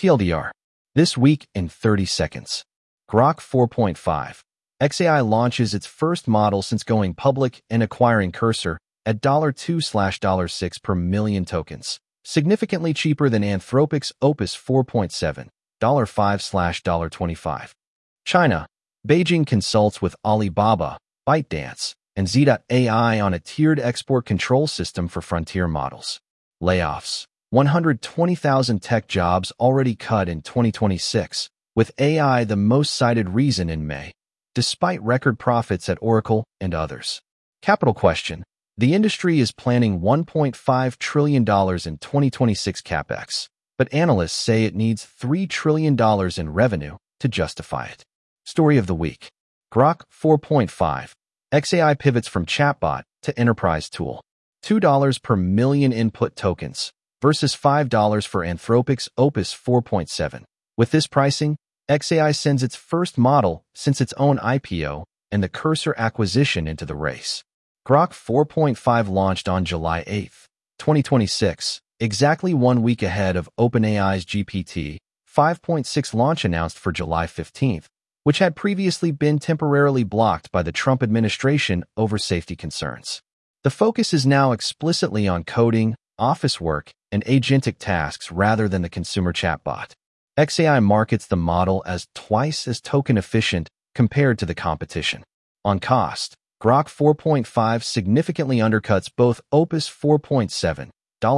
TLDR. This week in 30 seconds. Grok 4.5. xAI launches its first model since going public and acquiring Cursor at $2/$6 per million tokens, significantly cheaper than Anthropic's Opus 4.7, $5/$25. China. Beijing consults with Alibaba, ByteDance, and Z.AI on a tiered export control system for frontier models. Layoffs. 120,000 tech jobs already cut in 2026, with AI the most cited reason in May, despite record profits at Oracle and others. Capital question. The industry is planning $1.5 trillion in 2026 capex, but analysts say it needs $3 trillion in revenue to justify it. Story of the week. Grok 4.5. xAI pivots from chatbot to enterprise tool. $2 per million input tokens versus $5 for Anthropic's Opus 4.7. With this pricing, xAI sends its first model since its own IPO and the Cursor acquisition into the race. Grok 4.5 launched on July 8, 2026, exactly 1 week ahead of OpenAI's GPT 5.6 launch announced for July 15, which had previously been temporarily blocked by the Trump administration over safety concerns. The focus is now explicitly on coding, office work, and agentic tasks rather than the consumer chatbot. xAI markets the model as twice as token efficient compared to the competition. On cost, Grok 4.5 significantly undercuts both Opus 4.7,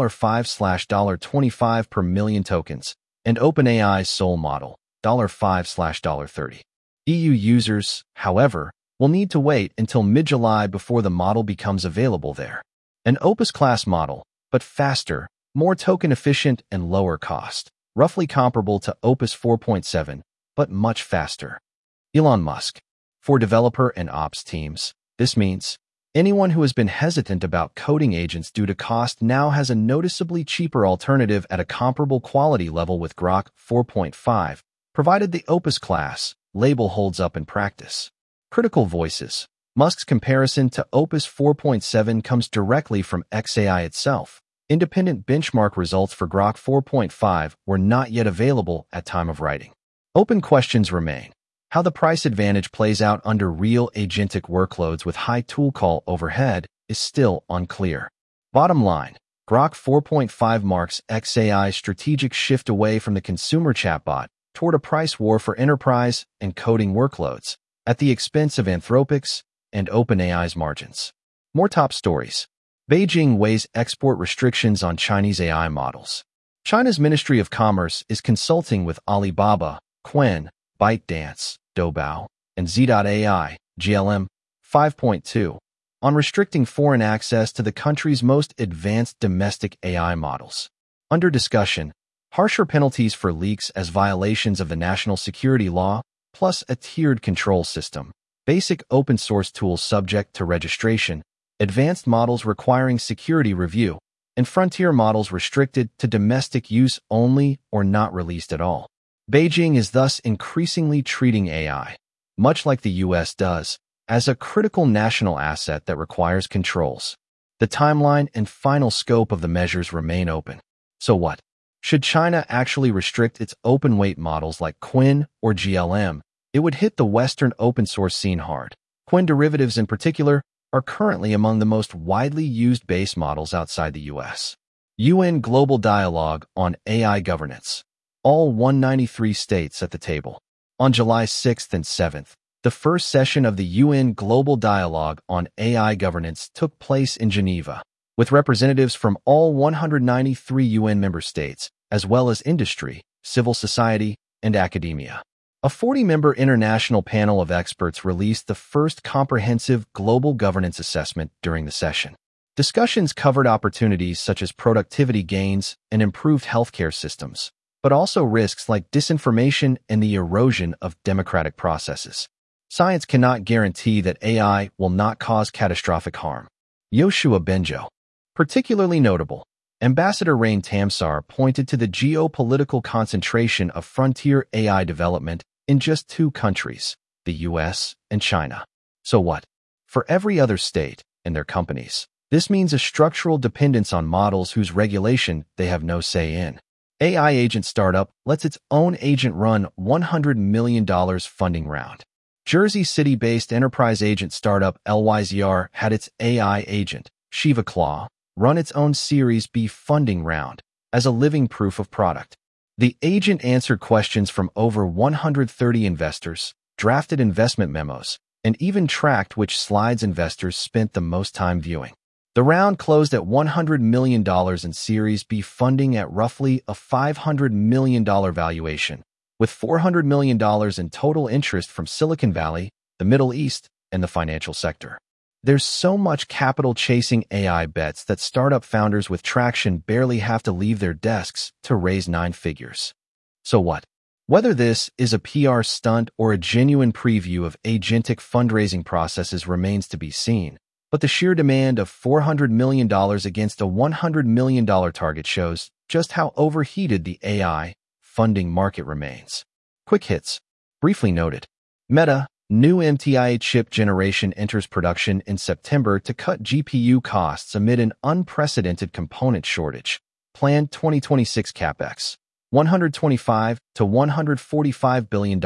$5/$25 per million tokens, and OpenAI's Soul model, $5/$30. EU users, however, will need to wait until mid-July before the model becomes available there. An Opus-class model, but faster, more token-efficient, and lower cost, roughly comparable to Opus 4.7, but much faster. Elon Musk. For developer and ops teams, this means anyone who has been hesitant about coding agents due to cost now has a noticeably cheaper alternative at a comparable quality level with Grok 4.5, provided the Opus class label holds up in practice. Critical voices. Musk's comparison to Opus 4.7 comes directly from xAI itself. Independent benchmark results for Grok 4.5 were not yet available at time of writing. Open questions remain. How the price advantage plays out under real agentic workloads with high tool call overhead is still unclear. Bottom line, Grok 4.5 marks xAI's strategic shift away from the consumer chatbot toward a price war for enterprise and coding workloads, at the expense of Anthropic's and OpenAI's margins. More top stories. Beijing weighs export restrictions on Chinese AI models. China's Ministry of Commerce is consulting with Alibaba, Qwen, ByteDance, Doubao, and Z.AI, GLM 5.2, on restricting foreign access to the country's most advanced domestic AI models. Under discussion, harsher penalties for leaks as violations of the national security law, plus a tiered control system, basic open-source tools subject to registration, advanced models requiring security review, and frontier models restricted to domestic use only or not released at all. Beijing is thus increasingly treating AI, much like the US does, as a critical national asset that requires controls. The timeline and final scope of the measures remain open. So what? Should China actually restrict its open-weight models like Qwen or GLM, it would hit the Western open-source scene hard. Qwen derivatives in particular are currently among the most widely used base models outside the US. UN Global Dialogue on AI Governance. All 193 states at the table. On July 6th and 7th, the first session of the UN Global Dialogue on AI Governance took place in Geneva, with representatives from all 193 UN member states, as well as industry, civil society, and academia. A 40-member international panel of experts released the first comprehensive global governance assessment during the session. Discussions covered opportunities such as productivity gains and improved healthcare systems, but also risks like disinformation and the erosion of democratic processes. Science cannot guarantee that AI will not cause catastrophic harm. Yoshua Bengio. Particularly notable, Ambassador Rain Tamsar pointed to the geopolitical concentration of frontier AI development in just 2 countries, the US and China. So what? For every other state and their companies, this means a structural dependence on models whose regulation they have no say in. AI agent startup lets its own agent run $100 million funding round. Jersey City-based enterprise agent startup LYZR had its AI agent, Shiva Claw, run its own Series B funding round as a living proof of product. The agent answered questions from over 130 investors, drafted investment memos, and even tracked which slides investors spent the most time viewing. The round closed at $100 million in Series B funding at roughly a $500 million valuation, with $400 million in total interest from Silicon Valley, the Middle East, and the financial sector. There's so much capital chasing AI bets that startup founders with traction barely have to leave their desks to raise 9 figures. So what? Whether this is a PR stunt or a genuine preview of agentic fundraising processes remains to be seen, but the sheer demand of $400 million against a $100 million target shows just how overheated the AI funding market remains. Quick hits. Briefly noted. Meta, new MTI chip generation enters production in September to cut GPU costs amid an unprecedented component shortage. Planned 2026 CapEx. $125 to $145 billion,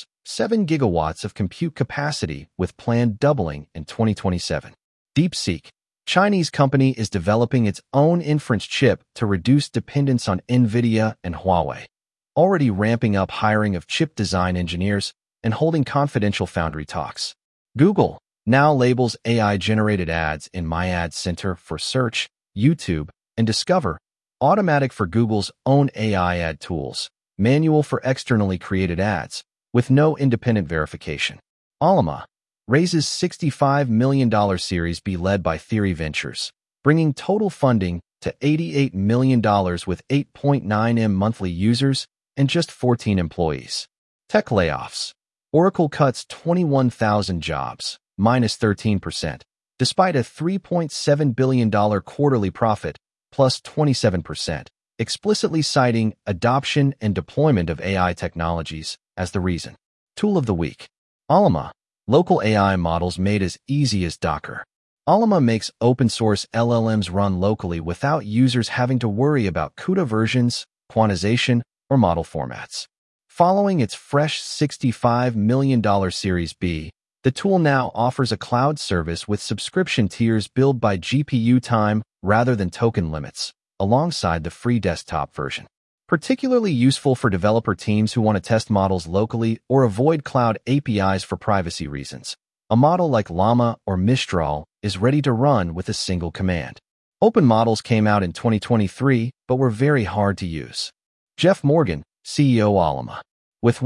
7 gigawatts of compute capacity with planned doubling in 2027. DeepSeek, Chinese company is developing its own inference chip to reduce dependence on NVIDIA and Huawei, already ramping up hiring of chip design engineers and holding confidential foundry talks. Google now labels AI-generated ads in My Ad Center for Search, YouTube, and Discover, automatic for Google's own AI ad tools, manual for externally created ads, with no independent verification. Alima raises $65 million Series B led by Theory Ventures, bringing total funding to $88 million with 8.9 million monthly users and just 14 employees. Tech layoffs. Oracle cuts 21,000 jobs, minus 13%, despite a $3.7 billion quarterly profit, plus 27%, explicitly citing adoption and deployment of AI technologies as the reason. Tool of the week. Alima, local AI models made as easy as Docker. Alima makes open-source LLMs run locally without users having to worry about CUDA versions, quantization, or model formats. Following its fresh $65 million Series B, the tool now offers a cloud service with subscription tiers billed by GPU time rather than token limits, alongside the free desktop version. Particularly useful for developer teams who want to test models locally or avoid cloud APIs for privacy reasons. A model like Llama or Mistral is ready to run with a single command. Open models came out in 2023, but were very hard to use. Jeff Morgan, CEO Alima. With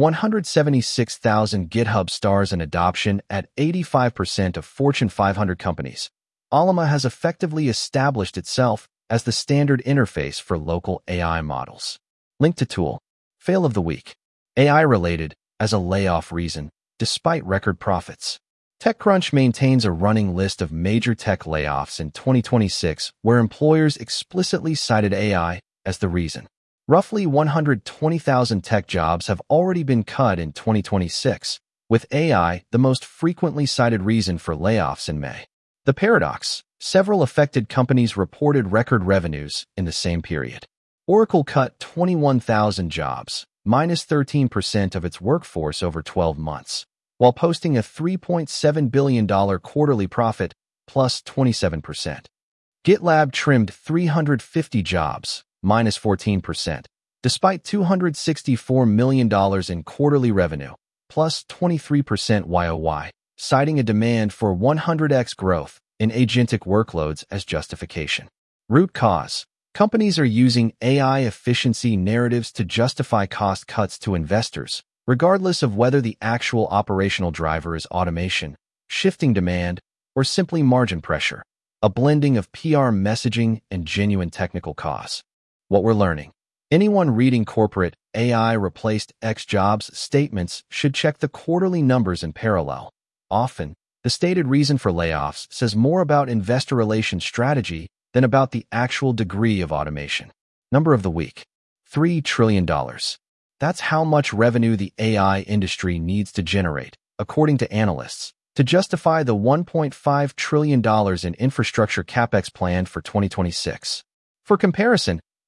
176,000 GitHub stars and adoption at 85% of Fortune 500 companies, Alima has effectively established itself as the standard interface for local AI models. Link to tool. Fail of the week. AI-related as a layoff reason, despite record profits. TechCrunch maintains a running list of major tech layoffs in 2026 where employers explicitly cited AI as the reason. Roughly 120,000 tech jobs have already been cut in 2026, with AI the most frequently cited reason for layoffs in May. The paradox: several affected companies reported record revenues in the same period. Oracle cut 21,000 jobs, minus 13% of its workforce over 12 months, while posting a $3.7 billion quarterly profit, plus 27%. GitLab trimmed 350 jobs, minus 14%, despite $264 million in quarterly revenue, plus 23% YOY, citing a demand for 100x growth in agentic workloads as justification. Root cause: companies are using AI efficiency narratives to justify cost cuts to investors, regardless of whether the actual operational driver is automation, shifting demand, or simply margin pressure, a blending of PR messaging and genuine technical cause. What we're learning: anyone reading corporate AI replaced X jobs statements should check the quarterly numbers in parallel. Often, the stated reason for layoffs says more about investor relations strategy than about the actual degree of automation. Number of the week: $3 trillion. That's how much revenue the AI industry needs to generate, according to analysts, to justify the $1.5 trillion in infrastructure capex planned for 2026. For comparison,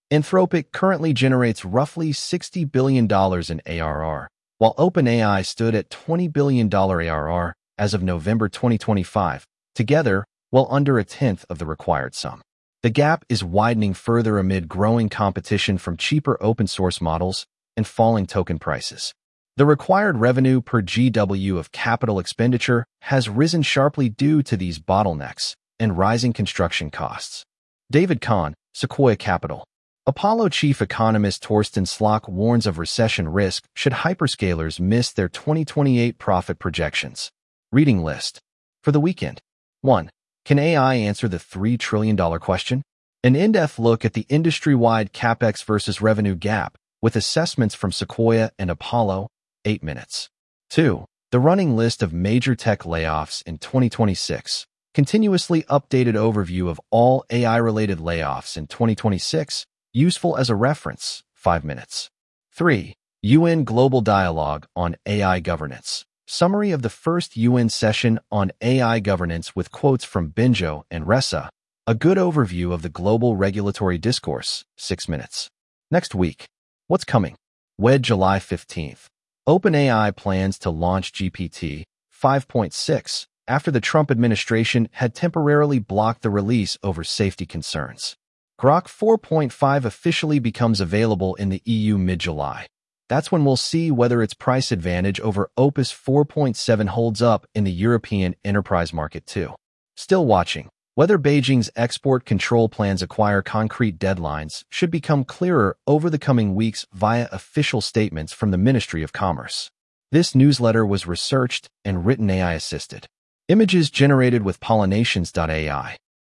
Anthropic currently generates roughly $60 billion in ARR, while OpenAI stood at $20 billion ARR as of November 2025, together well under a tenth of the required sum. The gap is widening further amid growing competition from cheaper open-source models and falling token prices. The required revenue per GW of capital expenditure has risen sharply due to these bottlenecks and rising construction costs. David Kahn, Sequoia Capital. Apollo chief economist Torsten Slok warns of recession risk should hyperscalers miss their 2028 profit projections. Reading list. For the weekend. 1. Can AI answer the $3 trillion question? An in-depth look at the industry-wide CapEx versus revenue gap with assessments from Sequoia and Apollo, 8 minutes. 2. The running list of major tech layoffs in 2026. Continuously updated overview of all AI-related layoffs in 2026, useful as a reference, 5 minutes. 3. UN Global Dialogue on AI Governance. Summary of the first UN session on AI governance with quotes from Benjo and Ressa. A good overview of the global regulatory discourse, 6 minutes. Next week. What's coming? WED July 15th. OpenAI plans to launch GPT 5.6 after the Trump administration had temporarily blocked the release over safety concerns. Grok 4.5 officially becomes available in the EU mid-July. That's when we'll see whether its price advantage over Opus 4.7 holds up in the European enterprise market too. Still watching. Whether Beijing's export control plans acquire concrete deadlines should become clearer over the coming weeks via official statements from the Ministry of Commerce. This newsletter was researched and written AI-assisted. Images generated with Pollinations.ai.